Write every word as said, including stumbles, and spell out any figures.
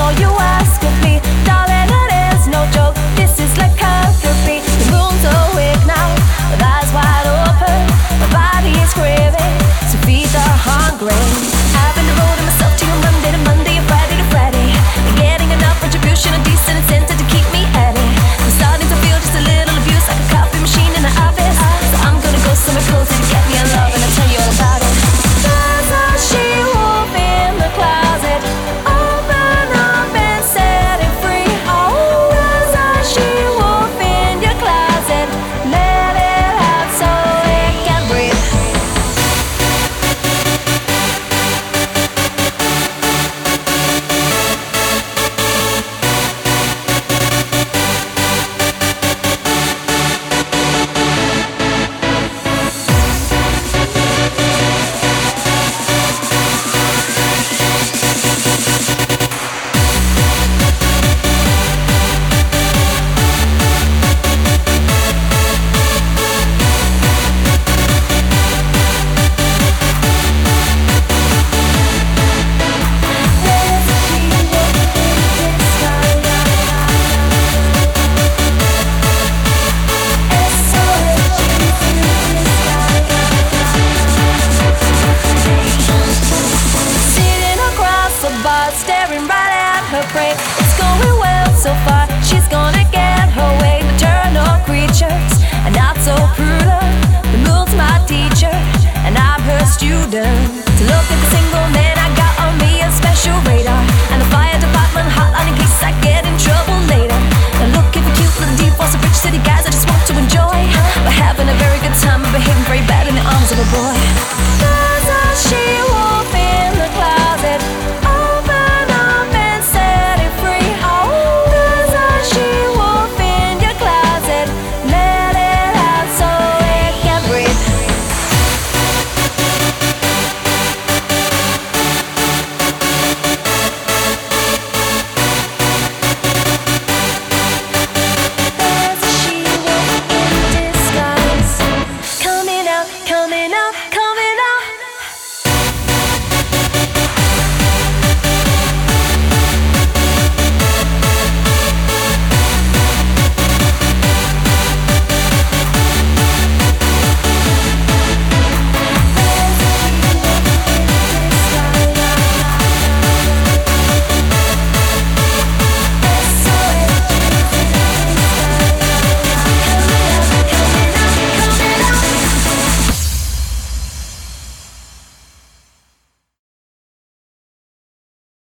know you ask of me, darling, it is no joke. This is like curry. The moon's awake now, with eyes wide open. My body is craving, so feed the hungry. I've been devoting myself to you Monday to Monday and Friday to Friday. And getting enough retribution, a decent incentive to keep me at it. I'm starting to feel just a little abuse, like a coffee machine in the office. So I'm gonna go somewhere cozy to get me in love, and I'll tell you all about it. There's a she-wolf in the closet. Open up and set it free. Oh, there's a she-wolf in your closet. Let it out so it can breathe. Sitting across the bar, staring right at her prey.